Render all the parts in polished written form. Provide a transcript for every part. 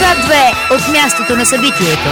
К2 от мястото на събитието.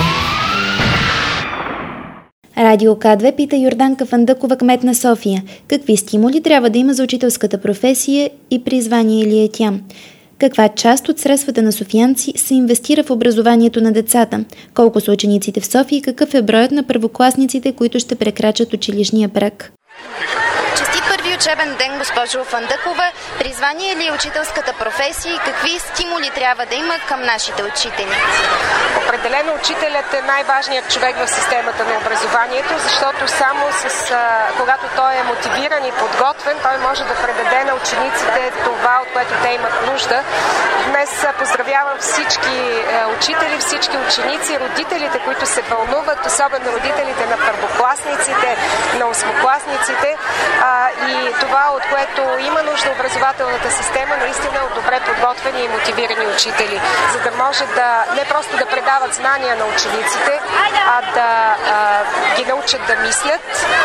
Радио К2 пита Йорданка Фандъкова, кмет на София. Какви стимули трябва да има за учителската професия и призвание ли е тя? Каква част от средствата на софиянци се инвестира в образованието на децата? Колко са учениците в София и какъв е броят на първокласниците, които ще прекрачат училищния праг? Честит първи учебен ден, госпожо Фандъкова. Призвание ли е учителската професия и какви стимули трябва да има към нашите учители? Определено учителят е най-важният човек в системата на образованието, защото само когато той е мотивиран и подготвен, той може да предаде на учениците това, от което те имат нужда. Днес поздравявам всички учители, всички ученици, родителите, които се вълнуват, особено родителите на първокласниците, на осмокласниците, и това, от което има нужда образователната система, наистина от добре подготвени и мотивирани учители, за да може да не просто да предават знания на учениците, а да ги научат да мислят,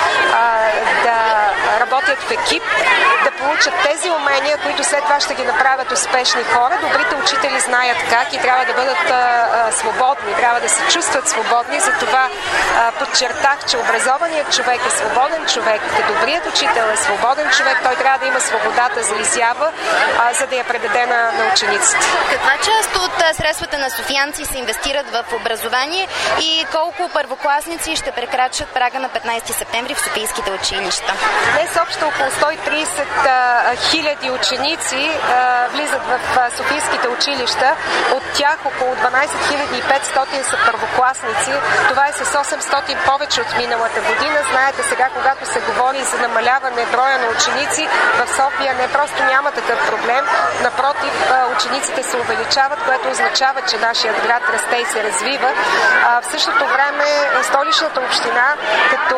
да работят в екип, да получат тези умения, които след това ще ги направят успешни хора. Добрите учители знаят как и трябва да бъдат свободни, трябва да се чувстват свободни. Затова подчертах, че образованият човек е свободен човек, добрият учител е свободен човек, той трябва да има свободата за изява, за да я предаде на учениците. Каква част от средствата на софиянци се инвестират в образование и колко първокласници ще прекрачат прага на 15 септември в софийските училища? Днес общо около 130 хиляди ученици влизат в софийските училища. От тях около 12 500 са първокласници. Това е с 800 повече от миналата година. Знаете, сега, когато се говори за намаляване броя на ученици, в София не просто няма такъв проблем. Напротив, учениците се увеличават, което означава, че нашият град расте и се развива. В същото време Столичната община, като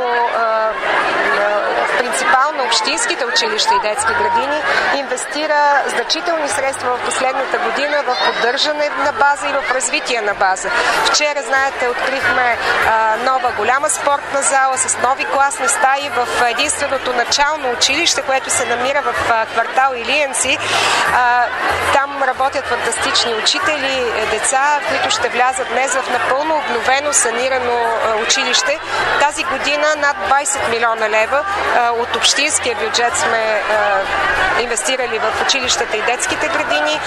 принципал на общинските училища и детски градини, инвестира значителни средства в последната година в поддържане на база и в развитие на база. Вчера, знаете, открихме нова голяма спортна зала с нови класни стаи в единственото начално училище, което се намира в квартал Илиянци. Там работят фантастични учители, деца, които ще влязат днес в напълно обновено, санирано училище. Тази година над 20 милиона лева от общинския бюджет сме инвестирали в училищата и детските градини.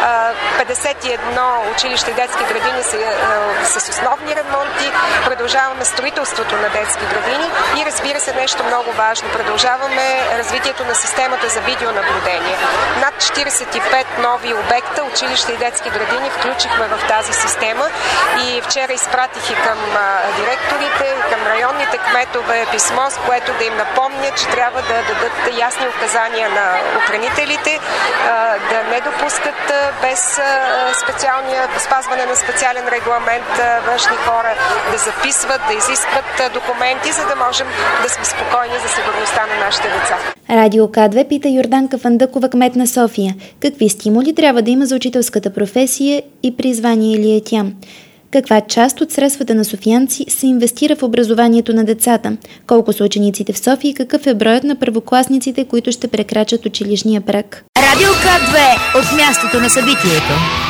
51 училища и детски градини са с основни ремонти. Продължаваме строителството на детски градини и, разбира се, нещо много важно. Продължаваме развитието на системата за видеонаблюдение. Над 45 нови обекта, училища и детски градини включихме в тази система и вчера изпратих и към директорите, и към районните кметове писмо, с което да им напомня, че трябва да дадат ясни указания на охранителите, да не допускат без спазване на специален регламент външни хора да записват, да изискват документи, за да можем да сме спокойни за сигурността на нашите деца. Радио К2 пита Йорданка Фандъкова, кмет на София. Какви стимули трябва да има за учителската професия и призвание ли е тя? Каква част от средствата на софиянци се инвестира в образованието на децата? Колко са учениците в София и какъв е броят на първокласниците, които ще прекрачат училищния праг? Радио К2 от мястото на събитието.